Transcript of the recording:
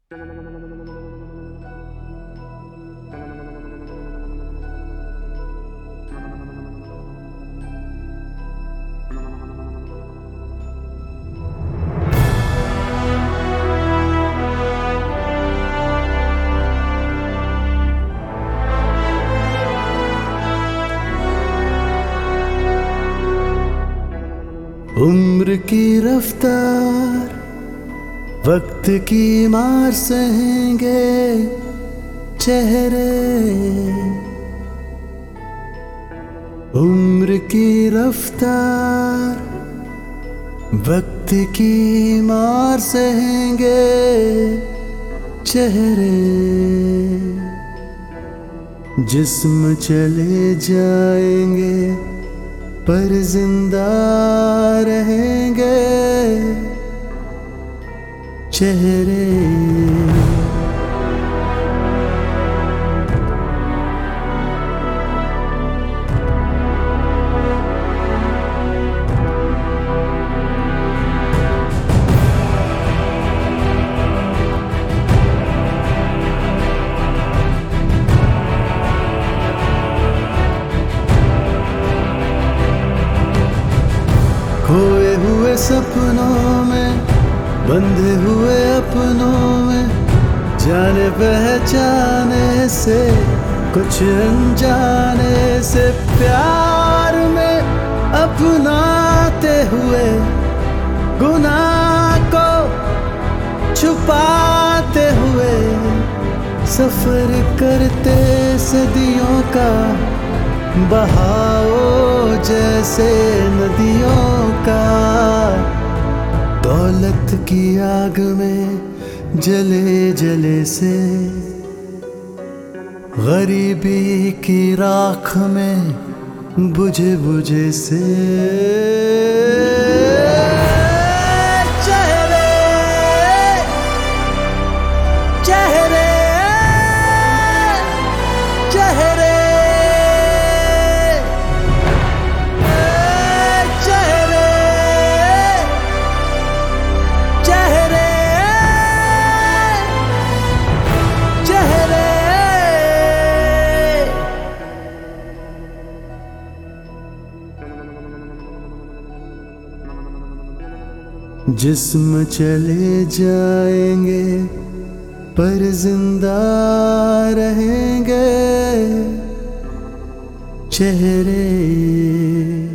उम्र की रफ्तार वक्त की मार सहेंगे चेहरे। उम्र की रफ्तार वक्त की मार सहेंगे चेहरे। जिस्म चले जाएंगे पर जिंदा रहेंगे चेहरे। खोए हुए सपनों में, बंधे हुए अपनों में, जाने पहचाने से कुछ अनजाने से प्यार में अपनाते हुए गुनाह को छुपाते हुए सफर करते सदियों का बहाओ जैसे नदियों का। दौलत की आग में जले जले से, गरीबी की राख में बुझे बुझे से चेहरे चेहरे चेहरे जिस्म चले जाएंगे पर जिंदा रहेंगे चेहरे।